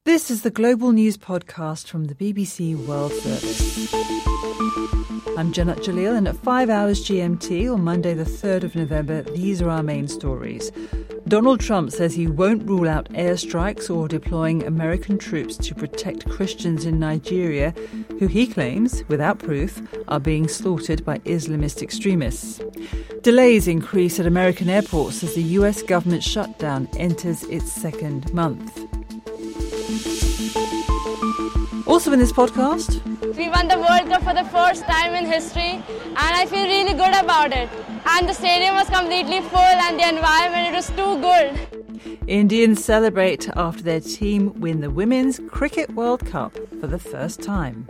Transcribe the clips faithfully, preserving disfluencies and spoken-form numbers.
This is the Global News Podcast from the B B C World Service. I'm Janat Jalil, and at five hours G M T on Monday the third of November, these are our main stories. Donald Trump says he won't rule out airstrikes or deploying American troops to protect Christians in Nigeria, who he claims, without proof, are being slaughtered by Islamist extremists. Delays increase at American airports as the U S government shutdown enters its second month. Also in this podcast, we won the World Cup for the first time in history, and I feel really good about it. And the stadium was completely full, and the environment, it was too good. Indians celebrate after their team win the Women's Cricket World Cup for the first time.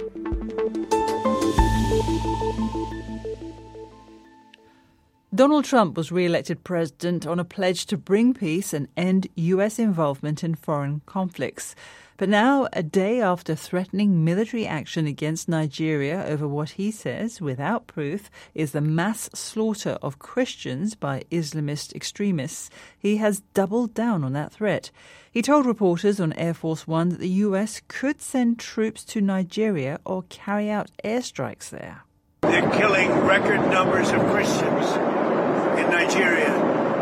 Donald Trump was re-elected president on a pledge to bring peace and end U S involvement in foreign conflicts. But now, a day after threatening military action against Nigeria over what he says, without proof, is the mass slaughter of Christians by Islamist extremists, he has doubled down on that threat. He told reporters on Air Force One that the U S could send troops to Nigeria or carry out airstrikes there. They're killing record numbers of Christians in Nigeria,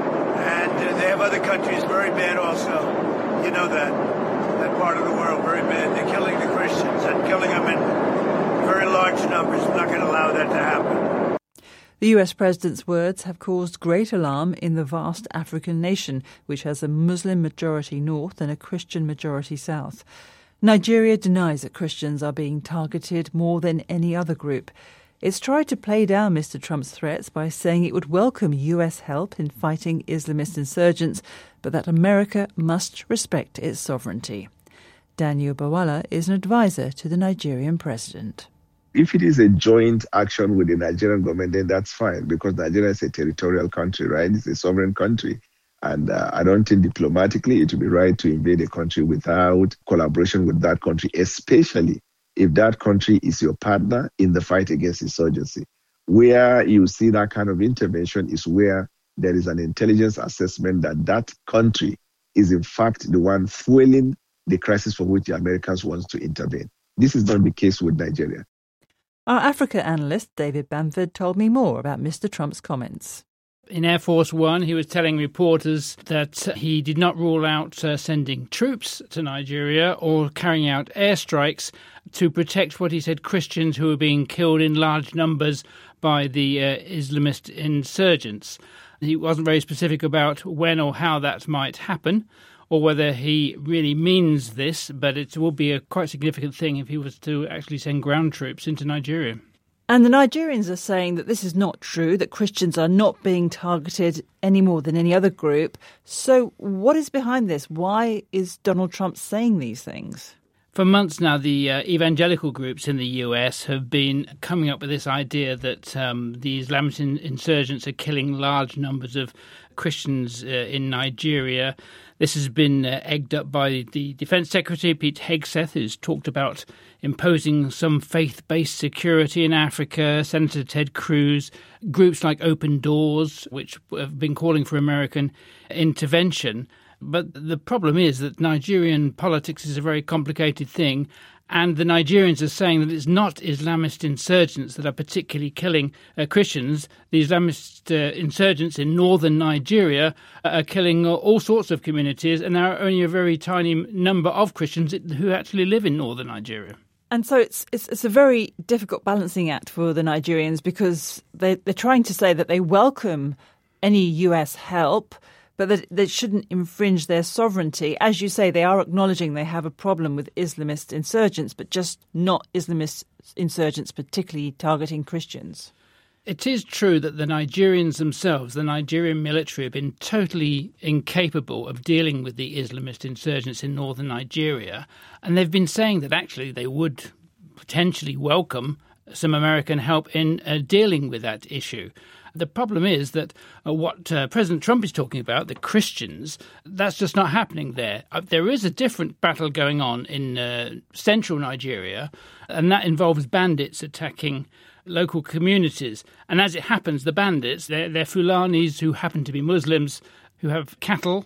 and uh, they have other countries very bad also. You know that. That part of the world very bad. They're killing the Christians and killing them in very large numbers. We're not going to allow that to happen. The U S president's words have caused great alarm in the vast African nation, which has a Muslim majority north and a Christian majority south. Nigeria denies that Christians are being targeted more than any other group. It's tried to play down Mister Trump's threats by saying it would welcome U S help in fighting Islamist insurgents, but that America must respect its sovereignty. Daniel Bawala is an advisor to the Nigerian president. If it is a joint action with the Nigerian government, then that's fine, because Nigeria is a territorial country, right? It's a sovereign country. And uh, I don't think diplomatically it would be right to invade a country without collaboration with that country, especially if that country is your partner in the fight against insurgency. Where you see that kind of intervention is where there is an intelligence assessment that that country is in fact the one fueling the crisis for which the Americans want to intervene. This is not the case with Nigeria. Our Africa analyst, David Bamford, told me more about Mister Trump's comments. In Air Force One, he was telling reporters that he did not rule out uh, sending troops to Nigeria or carrying out airstrikes to protect what he said Christians who were being killed in large numbers by the uh, Islamist insurgents. He wasn't very specific about when or how that might happen, or whether he really means this, but it will be a quite significant thing if he was to actually send ground troops into Nigeria. And the Nigerians are saying that this is not true, that Christians are not being targeted any more than any other group. So what is behind this? Why is Donald Trump saying these things? For months now, the uh, evangelical groups in the U S have been coming up with this idea that um, the Islamist in- insurgents are killing large numbers of Christians uh, in Nigeria. This has been uh, egged up by the Defence Secretary, Pete Hegseth, who's talked about imposing some faith-based security in Africa, Senator Ted Cruz, groups like Open Doors, which have been calling for American intervention. But the problem is that Nigerian politics is a very complicated thing, and the Nigerians are saying that it's not Islamist insurgents that are particularly killing uh, Christians. The Islamist uh, insurgents in northern Nigeria are killing uh, all sorts of communities, and there are only a very tiny number of Christians who actually live in northern Nigeria. And so it's it's, it's a very difficult balancing act for the Nigerians, because they, they're trying to say that they welcome any U S help, but that they shouldn't infringe their sovereignty. As you say, they are acknowledging they have a problem with Islamist insurgents, but just not Islamist insurgents particularly targeting Christians. It is true that the Nigerians themselves, the Nigerian military, have been totally incapable of dealing with the Islamist insurgents in northern Nigeria. And they've been saying that actually they would potentially welcome some American help in uh, dealing with that issue. The problem is that uh, what uh, President Trump is talking about, the Christians, that's just not happening there. Uh, there is a different battle going on in uh, central Nigeria, and that involves bandits attacking local communities. And as it happens, the bandits, they're, they're Fulanis who happen to be Muslims, who have cattle,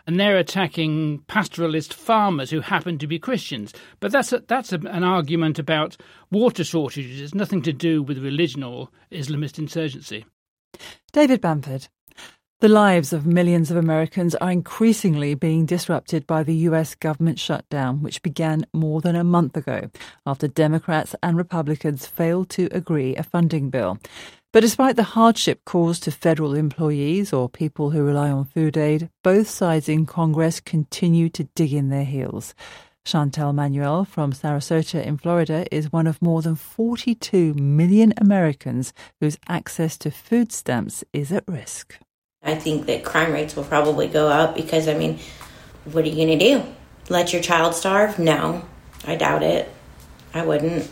and they're attacking pastoralist farmers who happen to be Christians. But that's a, that's a, an argument about water shortages. It's nothing to do with religion or Islamist insurgency. David Bamford. The lives of millions of Americans are increasingly being disrupted by the U S government shutdown, which began more than a month ago after Democrats and Republicans failed to agree a funding bill. But despite the hardship caused to federal employees or people who rely on food aid, both sides in Congress continue to dig in their heels. Chantel Manuel from Sarasota in Florida is one of more than forty-two million Americans whose access to food stamps is at risk. I think that crime rates will probably go up because, I mean, what are you going to do? Let your child starve? No, I doubt it. I wouldn't.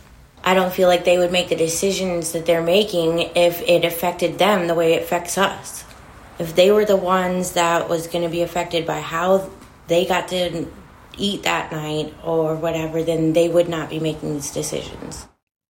I don't feel like they would make the decisions that they're making if it affected them the way it affects us. If they were the ones that was going to be affected by how they got to eat that night or whatever, then they would not be making these decisions.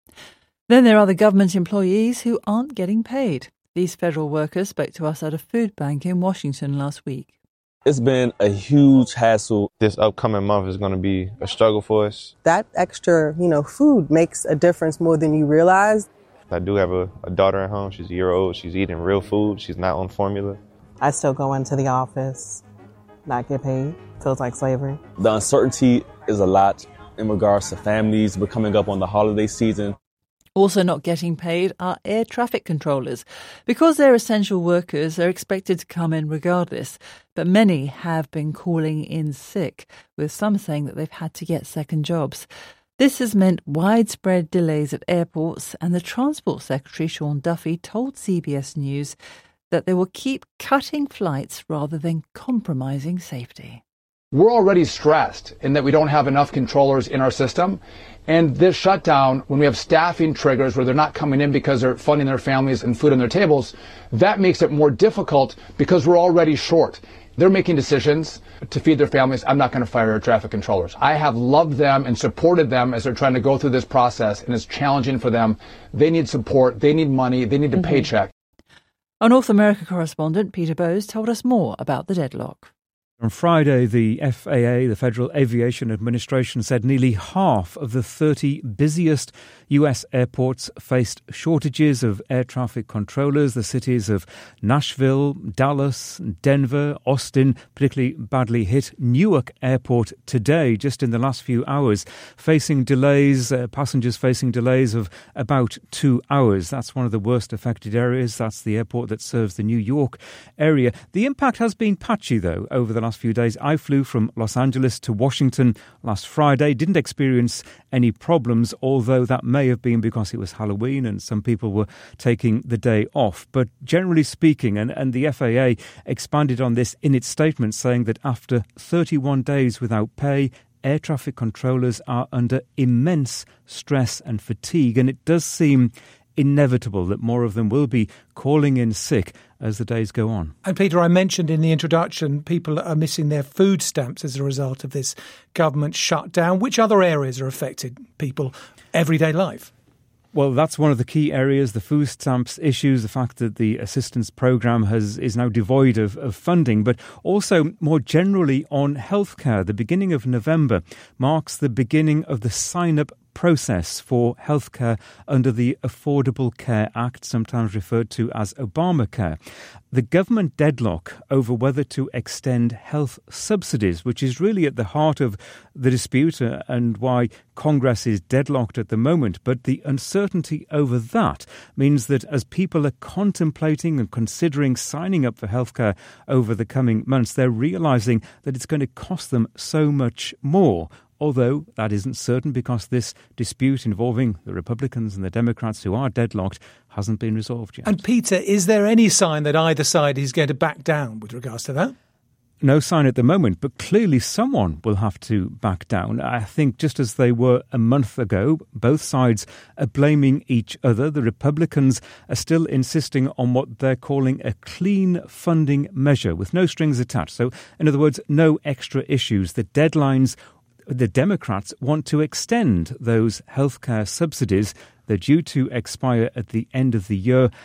Then there are the government employees who aren't getting paid. These federal workers spoke to us at a food bank in Washington last week. It's been a huge hassle. This upcoming month is going to be a struggle for us. That extra, you know, food makes a difference more than you realize. I do have a, a daughter at home. She's a year old. She's eating real food. She's not on formula. I still go into the office, not get paid. Feels like slavery. The uncertainty is a lot in regards to families. We're coming up on the holiday season. Also not getting paid are air traffic controllers. Because they're essential workers, they're expected to come in regardless. But many have been calling in sick, with some saying that they've had to get second jobs. This has meant widespread delays at airports, and the Transport Secretary, Sean Duffy, told C B S News that they will keep cutting flights rather than compromising safety. We're already stressed in that we don't have enough controllers in our system. And this shutdown, when we have staffing triggers where they're not coming in because they're funding their families and food on their tables, that makes it more difficult because we're already short. They're making decisions to feed their families. I'm not going to fire air traffic controllers. I have loved them and supported them as they're trying to go through this process, and it's challenging for them. They need support. They need money. They need a mm-hmm. paycheck. Our North America correspondent, Peter Bowes, told us more about the deadlock. On Friday, the F A A, the Federal Aviation Administration, said nearly half of the thirty busiest U S airports faced shortages of air traffic controllers. The cities of Nashville, Dallas, Denver, Austin, particularly badly hit. Newark Airport today, just in the last few hours, facing delays, uh, passengers facing delays of about two hours. That's one of the worst affected areas. That's the airport that serves the New York area. The impact has been patchy, though, over the last few days. I flew from Los Angeles to Washington last Friday, didn't experience any problems, although that may have been because it was Halloween and some people were taking the day off. But generally speaking, and, and the F A A expanded on this in its statement, saying that after thirty-one days without pay, air traffic controllers are under immense stress and fatigue, and it does seem inevitable that more of them will be calling in sick as the days go on. And Peter, I mentioned in the introduction people are missing their food stamps as a result of this government shutdown. Which other areas are affected people everyday life? Well, that's one of the key areas, the food stamps issues, the fact that the assistance programme has is now devoid of, of funding, but also more generally on healthcare. The beginning of November marks the beginning of the sign-up process for healthcare under the Affordable Care Act, sometimes referred to as Obamacare. The government deadlock over whether to extend health subsidies, which is really at the heart of the dispute and why Congress is deadlocked at the moment. But the uncertainty over that means that as people are contemplating and considering signing up for healthcare over the coming months, they're realising that it's going to cost them so much more. Although that isn't certain because this dispute involving the Republicans and the Democrats who are deadlocked hasn't been resolved yet. And Peter, is there any sign that either side is going to back down with regards to that? No sign at the moment, but clearly someone will have to back down. I think just as they were a month ago, both sides are blaming each other. The Republicans are still insisting on what they're calling a clean funding measure with no strings attached. So, in other words, no extra issues. The deadlines. The Democrats want to extend those healthcare subsidies. They're due to expire at the end of the year.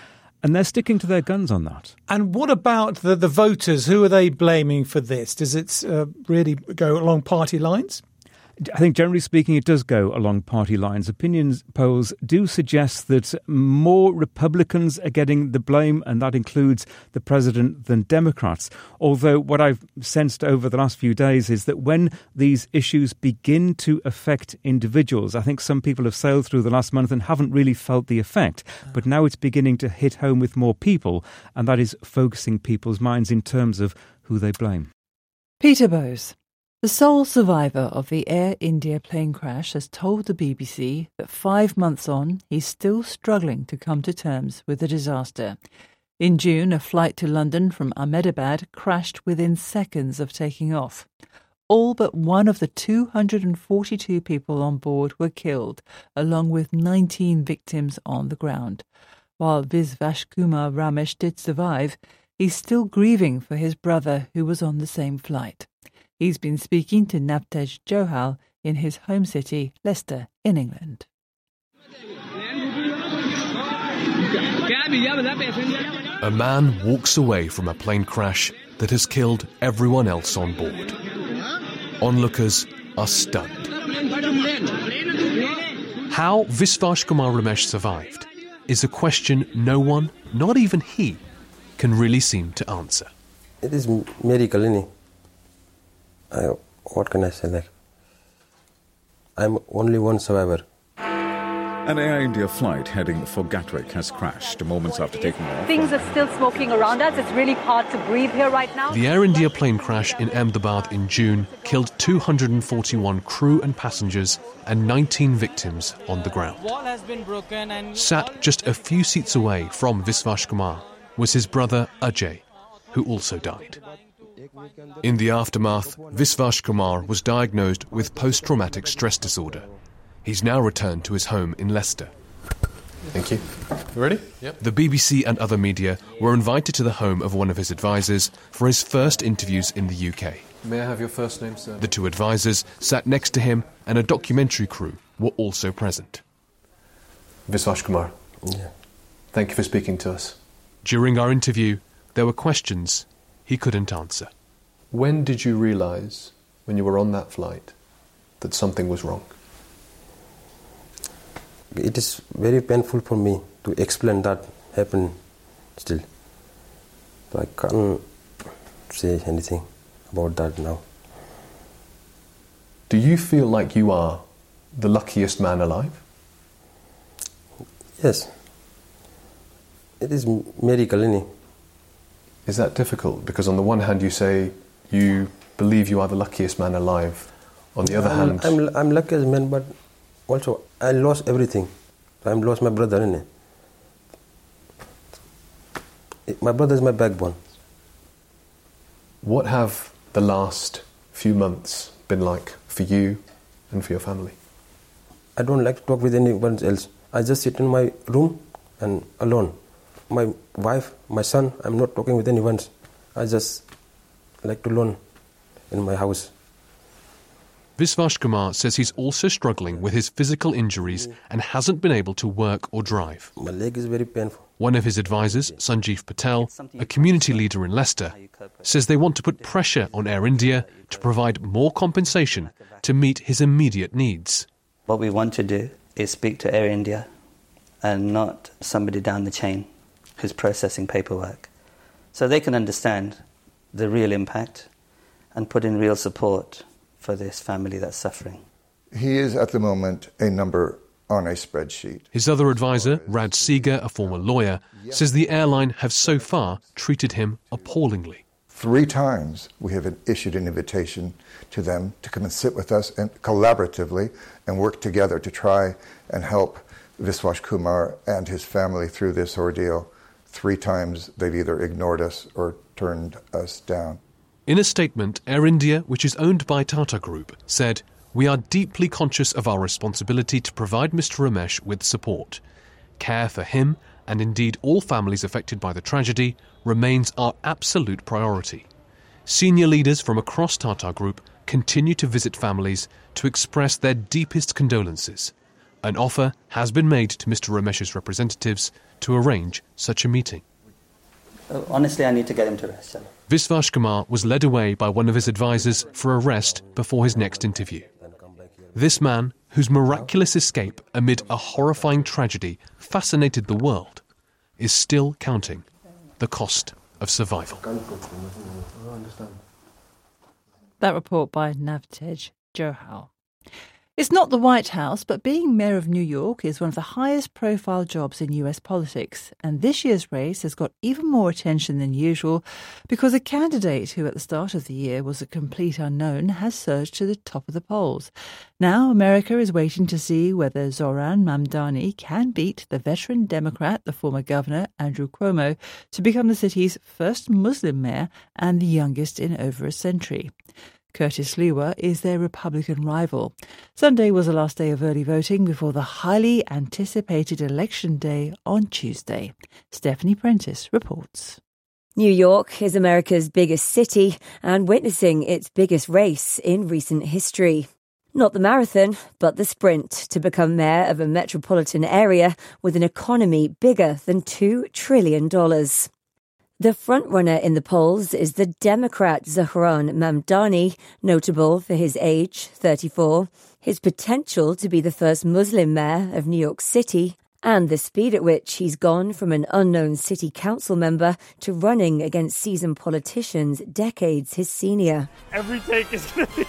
And they're sticking to their guns on that. And what about the, the voters? Who are they blaming for this? Does it uh, really go along party lines? I think generally speaking, it does go along party lines. Opinions polls do suggest that more Republicans are getting the blame, and that includes the president, than Democrats. Although what I've sensed over the last few days is that when these issues begin to affect individuals, I think some people have sailed through the last month and haven't really felt the effect. But now it's beginning to hit home with more people, and that is focusing people's minds in terms of who they blame. Peter Bowes, the sole survivor of the Air India plane crash, has told the B B C that five months on, he's still struggling to come to terms with the disaster. In June, a flight to London from Ahmedabad crashed within seconds of taking off. All but one of the two hundred forty-two people on board were killed, along with nineteen victims on the ground. While Visvash Kumar Ramesh did survive, he's still grieving for his brother who was on the same flight. He's been speaking to Navtej Johal in his home city, Leicester, in England. A man walks away from a plane crash that has killed everyone else on board. Onlookers are stunned. How Visvash Kumar Ramesh survived is a question no one, not even he, can really seem to answer. It is miracle, innit? I, what can I say? Like, I'm only one survivor. An Air India flight heading for Gatwick has crashed moments after taking off. Things are still smoking around us. It's really hard to breathe here right now. The Air India plane crash in Ahmedabad in June killed two hundred forty-one crew and passengers and nineteen victims on the ground. Wall has been broken and Sat just a few seats away from Visvash Kumar was his brother Ajay, who also died. In the aftermath, Visvash Kumar was diagnosed with post-traumatic stress disorder. He's now returned to his home in Leicester. Thank you. You ready? Yep. The B B C and other media were invited to the home of one of his advisors for his first interviews in the U K. May I have your first name, sir? The two advisors sat next to him, and a documentary crew were also present. Visvash Kumar. Yeah. Thank you for speaking to us. During our interview, there were questions he couldn't answer. When did you realise, when you were on that flight, that something was wrong? It is very painful for me to explain that happened still. So I can't say anything about that now. Do you feel like you are the luckiest man alive? Yes. It is miracle, innit? Is that difficult? Because on the one hand you say you believe you are the luckiest man alive. On the other I'm, hand... I'm, I'm luckiest man, but also I lost everything. I lost my brother, innit? My brother is my backbone. What have the last few months been like for you and for your family? I don't like to talk with anyone else. I just sit in my room and alone. My wife, my son, I'm not talking with anyone. I just like to alone in my house. Visvash Kumar says he's also struggling with his physical injuries and hasn't been able to work or drive. My leg is very painful. One of his advisors, Sanjeev Patel, a community leader in Leicester, says they want to put pressure on Air India to provide more compensation to meet his immediate needs. What we want to do is speak to Air India and not somebody down the chain who's processing paperwork, so they can understand the real impact and put in real support for this family that's suffering. He is at the moment a number on a spreadsheet. His other advisor, Raj Seeger, a former lawyer, says the airline have so far treated him appallingly. Three times we have issued an invitation to them to come and sit with us and collaboratively and work together to try and help Visvash Kumar and his family through this ordeal. Three times they've either ignored us or turned us down. In a statement, Air India, which is owned by Tata Group, said, "We are deeply conscious of our responsibility to provide Mister Ramesh with support. Care for him, and indeed all families affected by the tragedy, remains our absolute priority. Senior leaders from across Tata Group continue to visit families to express their deepest condolences. An offer has been made to Mister Ramesh's representatives to arrange such a meeting. Honestly, I need to get him to rest. Viswas Kumar was led away by one of his advisors for arrest before his next interview. This man, whose miraculous escape amid a horrifying tragedy fascinated the world, is still counting the cost of survival. That report by Navtej Johal. It's not the White House, but being mayor of New York is one of the highest profile jobs in U S politics. And this year's race has got even more attention than usual because a candidate who at the start of the year was a complete unknown has surged to the top of the polls. Now America is waiting to see whether Zoran Mamdani can beat the veteran Democrat, the former governor, Andrew Cuomo, to become the city's first Muslim mayor and the youngest in over a century. Curtis Sliwa is their Republican rival. Sunday was the last day of early voting before the highly anticipated Election Day on Tuesday. Stephanie Prentice reports. New York is America's biggest city and witnessing its biggest race in recent history. Not the marathon, but the sprint to become mayor of a metropolitan area with an economy bigger than two trillion dollars. The frontrunner in the polls is the Democrat Zohran Mamdani, notable for his age, thirty-four, his potential to be the first Muslim mayor of New York City, and the speed at which he's gone from an unknown city council member to running against seasoned politicians decades his senior. Every take is going to be...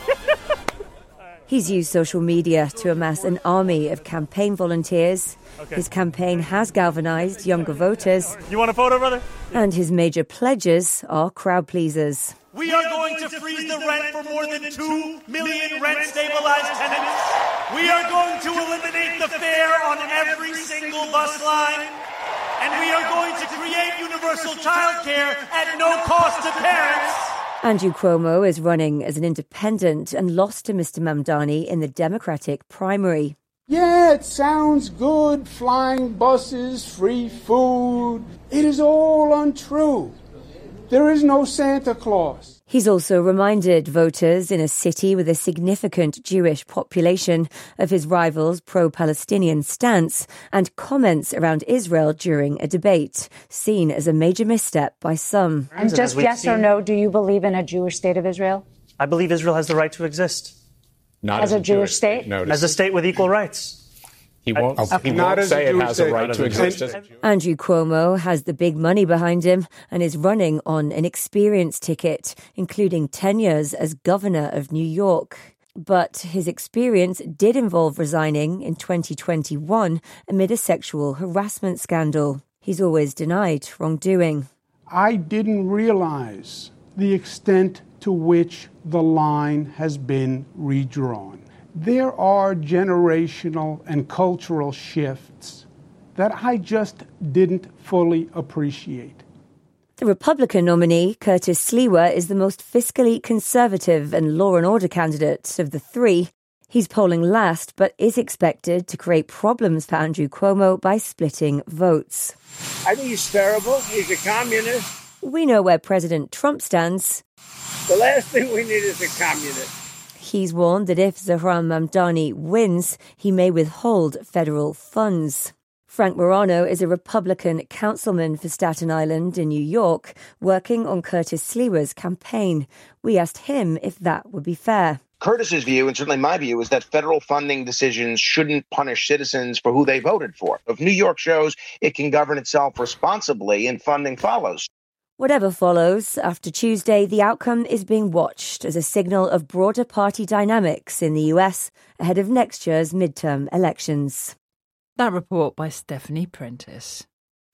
He's used social media to amass an army of campaign volunteers. Okay. His campaign has galvanised younger voters. You want a photo, brother? And his major pledges are crowd pleasers. We are going to freeze the rent for more than two million rent-stabilized tenants. We are going to eliminate the fare on every single bus line. And we are going to create universal childcare at no cost to parents. Andrew Cuomo is running as an independent and lost to Mister Mamdani in the Democratic primary. Yeah, it sounds good, flying buses, free food. It is all untrue. There is no Santa Claus. He's also reminded voters in a city with a significant Jewish population of his rival's pro-Palestinian stance and comments around Israel during a debate, seen as a major misstep by some. And just yes or no, do you believe in a Jewish state of Israel? I believe Israel has the right to exist. Not as, as a, a Jewish, Jewish state? state? No, as a state with equal rights. He won't, okay. he won't say it has a right to exist. Andrew Cuomo has the big money behind him and is running on an experience ticket, including ten years as governor of New York. But his experience did involve resigning in twenty twenty-one amid a sexual harassment scandal. He's always denied wrongdoing. I didn't realize the extent to which the line has been redrawn. There are generational and cultural shifts that I just didn't fully appreciate. The Republican nominee, Curtis Sliwa, is the most fiscally conservative and law and order candidate of the three. He's polling last, but is expected to create problems for Andrew Cuomo by splitting votes. I think he's terrible. He's a communist. We know where President Trump stands. The last thing we need is a communist. He's warned that if Zohran Mamdani wins, he may withhold federal funds. Frank Morano is a Republican councilman for Staten Island in New York, working on Curtis Sliwa's campaign. We asked him if that would be fair. Curtis's view, and certainly my view, is that federal funding decisions shouldn't punish citizens for who they voted for. If New York shows it can govern itself responsibly and funding follows. Whatever follows, after Tuesday, the outcome is being watched as a signal of broader party dynamics in the U S ahead of next year's midterm elections. That report by Stephanie Prentice.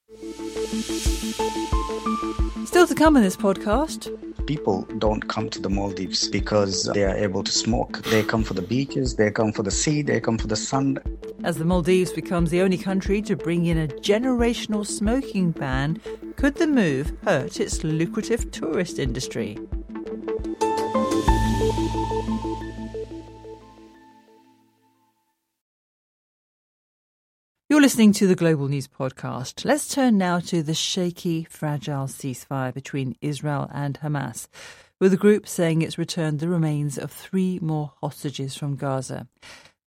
Still to come in this podcast. People don't come to the Maldives because they are able to smoke. They come for the beaches, they come for the sea, they come for the sun. As the Maldives becomes the only country to bring in a generational smoking ban, could the move hurt its lucrative tourist industry? You're listening to the Global News Podcast. Let's turn now to the shaky, fragile ceasefire between Israel and Hamas, with the group saying it's returned the remains of three more hostages from Gaza.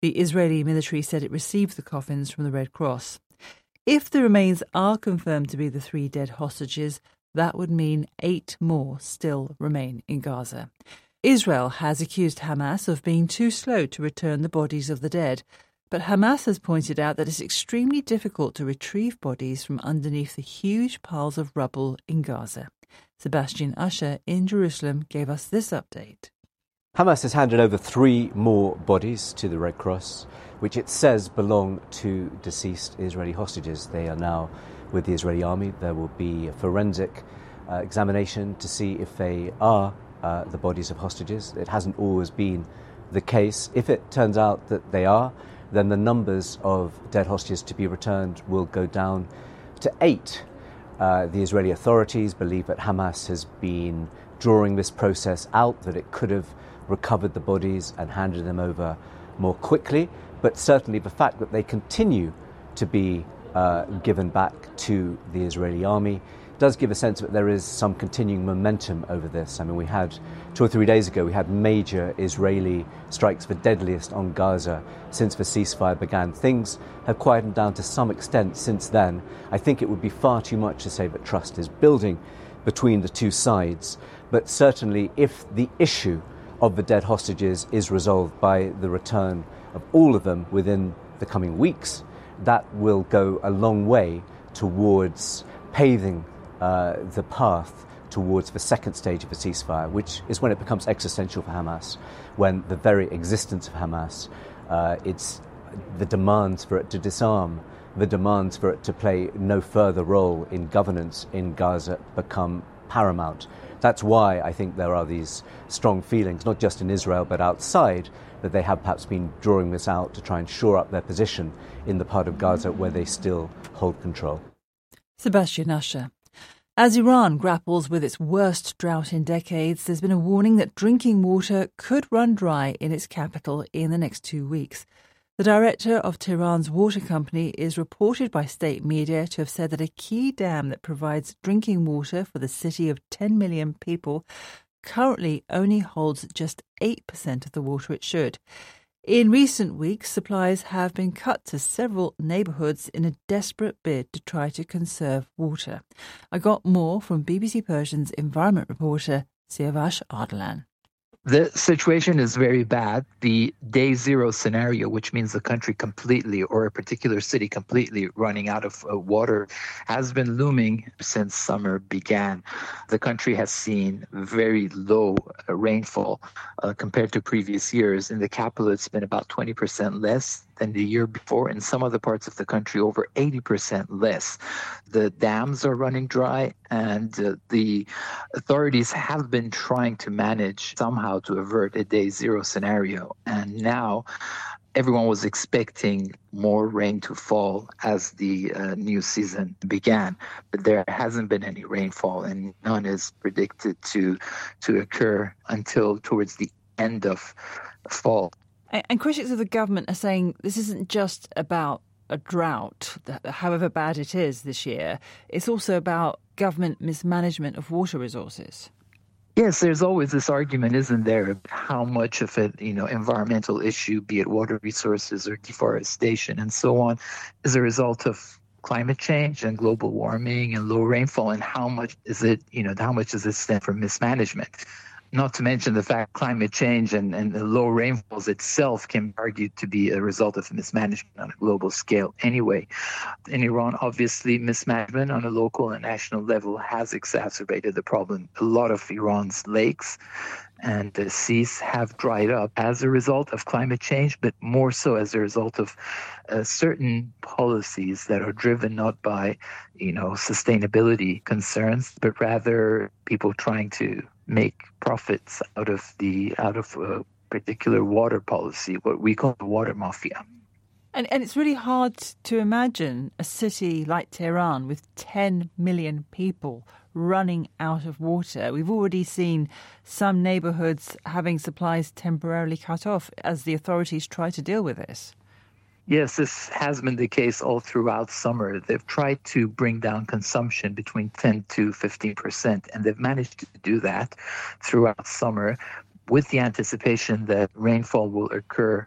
The Israeli military said it received the coffins from the Red Cross. If the remains are confirmed to be the three dead hostages, that would mean eight more still remain in Gaza. Israel has accused Hamas of being too slow to return the bodies of the dead, but Hamas has pointed out that it's extremely difficult to retrieve bodies from underneath the huge piles of rubble in Gaza. Sebastian Usher in Jerusalem gave us this update. Hamas has handed over three more bodies to the Red Cross, which it says belong to deceased Israeli hostages. They are now with the Israeli army. There will be a forensic uh, examination to see if they are uh, the bodies of hostages. It hasn't always been the case. If it turns out that they are, then the numbers of dead hostages to be returned will go down to eight. Uh, the Israeli authorities believe that Hamas has been drawing this process out, that it could have recovered the bodies and handed them over more quickly. But certainly the fact that they continue to be uh, given back to the Israeli army does give a sense that there is some continuing momentum over this. I mean, we had two or three days ago, we had major Israeli strikes, the deadliest on Gaza since the ceasefire began. Things have quietened down to some extent since then. I think it would be far too much to say that trust is building between the two sides. But certainly if the issue of the dead hostages is resolved by the return of all of them within the coming weeks, that will go a long way towards paving uh, the path towards the second stage of a ceasefire, which is when it becomes existential for Hamas, when the very existence of Hamas, uh, it's the demands for it to disarm, the demands for it to play no further role in governance in Gaza become paramount. That's why I think there are these strong feelings, not just in Israel but outside, that they have perhaps been drawing this out to try and shore up their position in the part of Gaza where they still hold control. Sebastian Usher. As Iran grapples with its worst drought in decades, there's been a warning that drinking water could run dry in its capital in the next two weeks. The director of Tehran's water company is reported by state media to have said that a key dam that provides drinking water for the city of ten million people currently only holds just eight percent of the water it should. In recent weeks, supplies have been cut to several neighbourhoods in a desperate bid to try to conserve water. I got more from B B C Persian's environment reporter Siavash Ardalan. The situation is very bad. The day zero scenario, which means the country completely or a particular city completely running out of uh, water, has been looming since summer began. The country has seen very low uh, rainfall uh, compared to previous years. In the capital, it's been about twenty percent less than the year before. In some other parts of the country, over eighty percent less. The dams are running dry, and uh, the authorities have been trying to manage somehow to avert a day zero scenario. And now everyone was expecting more rain to fall as the uh, new season began, but there hasn't been any rainfall, and none is predicted to to occur until towards the end of fall. And critics of the government are saying this isn't just about a drought, however bad it is this year. It's also about government mismanagement of water resources. Yes, there's always this argument, isn't there, how much of it, you know, environmental issue, be it water resources or deforestation and so on, is a result of climate change and global warming and low rainfall, and how much is it, you know, how much does it stem from mismanagement? Not to mention the fact climate change and, and the low rainfalls itself can be argued to be a result of mismanagement on a global scale anyway. In Iran, obviously, mismanagement on a local and national level has exacerbated the problem. A lot of Iran's lakes and the seas have dried up as a result of climate change, but more so as a result of uh, certain policies that are driven not by, you know, sustainability concerns, but rather people trying to make profits out of the out of a particular water policy, what we call the water mafia. And and it's really hard to imagine a city like Tehran with ten million people running out of water. We've already seen some neighbourhoods having supplies temporarily cut off as the authorities try to deal with this. Yes, this has been the case all throughout summer. They've tried to bring down consumption between ten to fifteen percent, and they've managed to do that throughout summer with the anticipation that rainfall will occur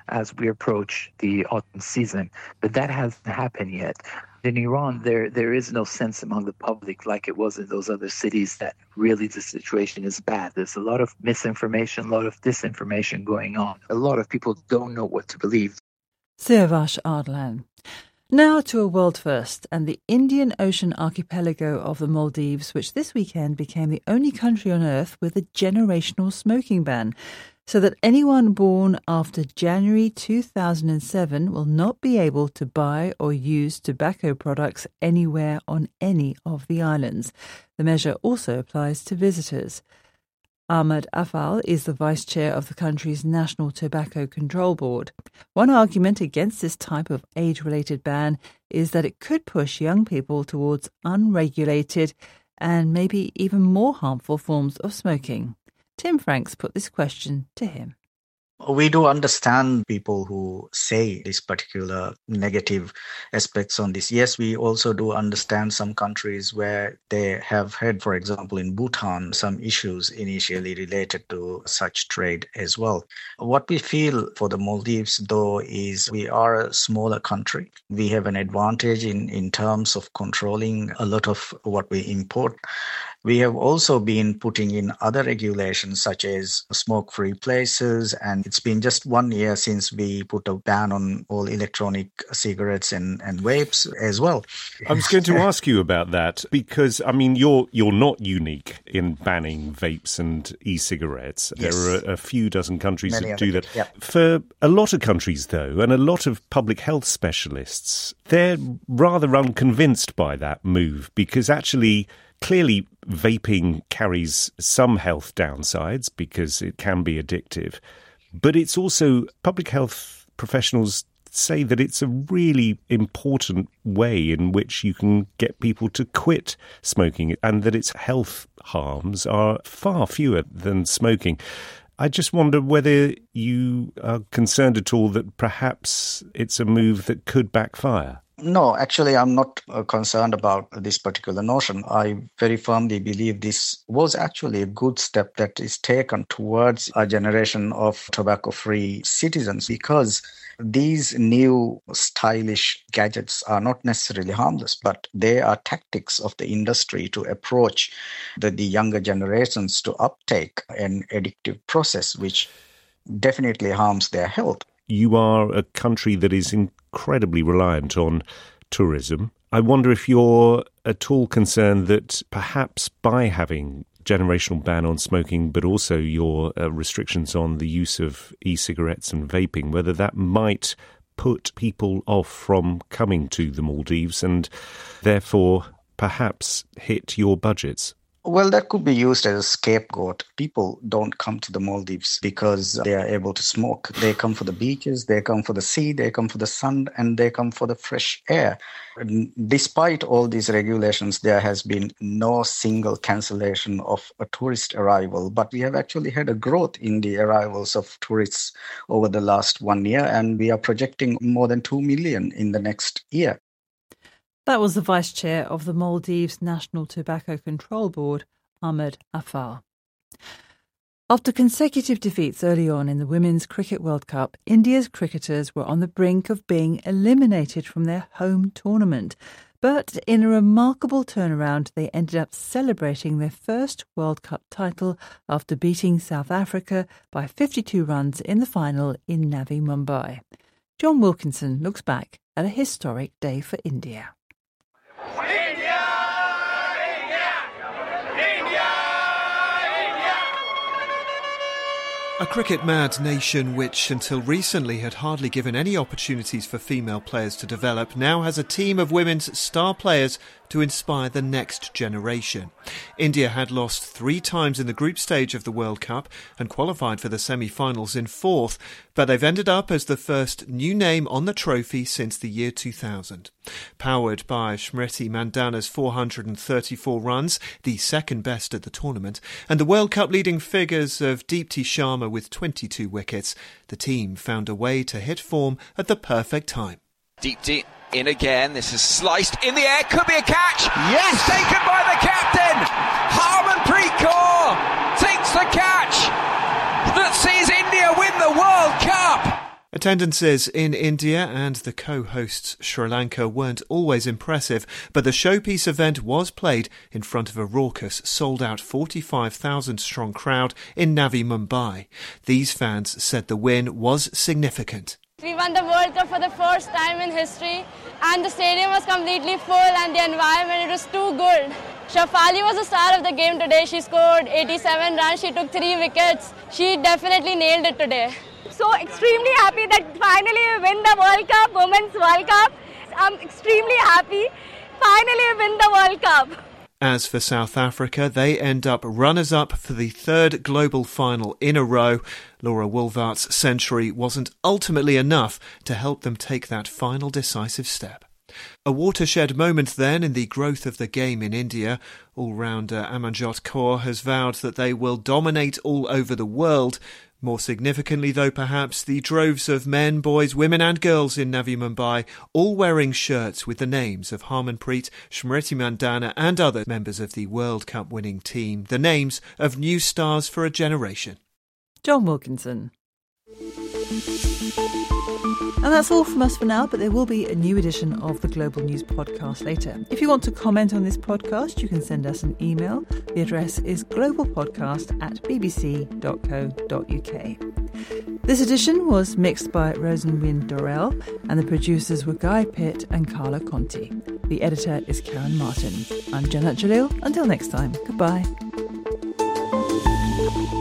as we approach the autumn season. But that hasn't happened yet. In Iran, there there is no sense among the public like it was in those other cities that really the situation is bad. There's a lot of misinformation, a lot of disinformation going on. A lot of people don't know what to believe. Siavash Ardlan. Now to a world first and the Indian Ocean archipelago of the Maldives, which this weekend became the only country on earth with a generational smoking ban, so that anyone born after January two thousand seven will not be able to buy or use tobacco products anywhere on any of the islands. The measure also applies to visitors. Ahmed Afal is the vice chair of the country's National Tobacco Control Board. One argument against this type of age-related ban is that it could push young people towards unregulated and maybe even more harmful forms of smoking. Tim Franks put this question to him. We do understand people who say these particular negative aspects on this. Yes, we also do understand some countries where they have had, for example, in Bhutan, some issues initially related to such trade as well. What we feel for the Maldives, though, is we are a smaller country. We have an advantage in, in terms of controlling a lot of what we import. We have also been putting in other regulations such as smoke-free places, and it's been just one year since we put a ban on all electronic cigarettes and, and vapes as well. I was going to ask you about that because, I mean, you're you're not unique in banning vapes and e-cigarettes. Yes. There are a, a few dozen countries Many that do that. Yeah. For a lot of countries, though, and a lot of public health specialists, they're rather unconvinced by that move because actually, clearly, vaping carries some health downsides because it can be addictive. But it's also, public health professionals say that it's a really important way in which you can get people to quit smoking and that its health harms are far fewer than smoking. I just wonder whether you are concerned at all that perhaps it's a move that could backfire. No, actually, I'm not uh, concerned about this particular notion. I very firmly believe this was actually a good step that is taken towards a generation of tobacco-free citizens because these new stylish gadgets are not necessarily harmless, but they are tactics of the industry to approach the, the younger generations to uptake an addictive process, which definitely harms their health. You are a country that is incredibly reliant on tourism. I wonder if you're at all concerned that perhaps by having generational ban on smoking, but also your uh, restrictions on the use of e-cigarettes and vaping, whether that might put people off from coming to the Maldives and therefore perhaps hit your budgets. Well, that could be used as a scapegoat. People don't come to the Maldives because they are able to smoke. They come for the beaches, they come for the sea, they come for the sun, and they come for the fresh air. And despite all these regulations, there has been no single cancellation of a tourist arrival. But we have actually had a growth in the arrivals of tourists over the last one year, and we are projecting more than two million in the next year. That was the Vice Chair of the Maldives National Tobacco Control Board, Ahmed Afal. After consecutive defeats early on in the Women's Cricket World Cup, India's cricketers were on the brink of being eliminated from their home tournament. But in a remarkable turnaround, they ended up celebrating their first World Cup title after beating South Africa by fifty-two runs in the final in Navi Mumbai. John Wilkinson looks back at a historic day for India. A cricket-mad nation which, until recently, had hardly given any opportunities for female players to develop, now has a team of women's star players to inspire the next generation. India had lost three times in the group stage of the World Cup and qualified for the semi-finals in fourth, but they've ended up as the first new name on the trophy since the year two thousand. Powered by Smriti Mandana's four hundred thirty-four runs, the second best at the tournament, and the World Cup leading figures of Deepti Sharma with twenty-two wickets, the team found a way to hit form at the perfect time. Deepti in again, this is sliced in the air, could be a catch! Yes! It's taken by the captain! Harmanpreet Kaur takes the catch that sees India win the World Cup! A Attendances in India and the co-hosts Sri Lanka weren't always impressive, but the showpiece event was played in front of a raucous, sold-out forty-five thousand strong crowd in Navi Mumbai. These fans said the win was significant. We won the World Cup for the first time in history, and the stadium was completely full and the environment, it was too good. Shafali was the star of the game today. She scored eighty-seven runs, she took three wickets. She definitely nailed it today. So extremely happy that finally we win the World Cup, Women's World Cup. I'm extremely happy. Finally we win the World Cup. As for South Africa, they end up runners-up for the third global final in a row. Laura Woolvart's century wasn't ultimately enough to help them take that final decisive step. A watershed moment then in the growth of the game in India. All-rounder Amanjot Kaur has vowed that they will dominate all over the world. More significantly, though, perhaps, the droves of men, boys, women and girls in Navi Mumbai, all wearing shirts with the names of Harmanpreet, Smriti Mandhana and other members of the World Cup winning team, the names of new stars for a generation. John Wilkinson. And that's all from us for now, but there will be a new edition of the Global News podcast later. If you want to comment on this podcast, you can send us an email. The address is globalpodcast at bbc.co.uk. This edition was mixed by Rosenwin Dorel, and the producers were Guy Pitt and Carla Conti. The editor is Karen Martin. I'm Janet Jalil. Until next time, goodbye.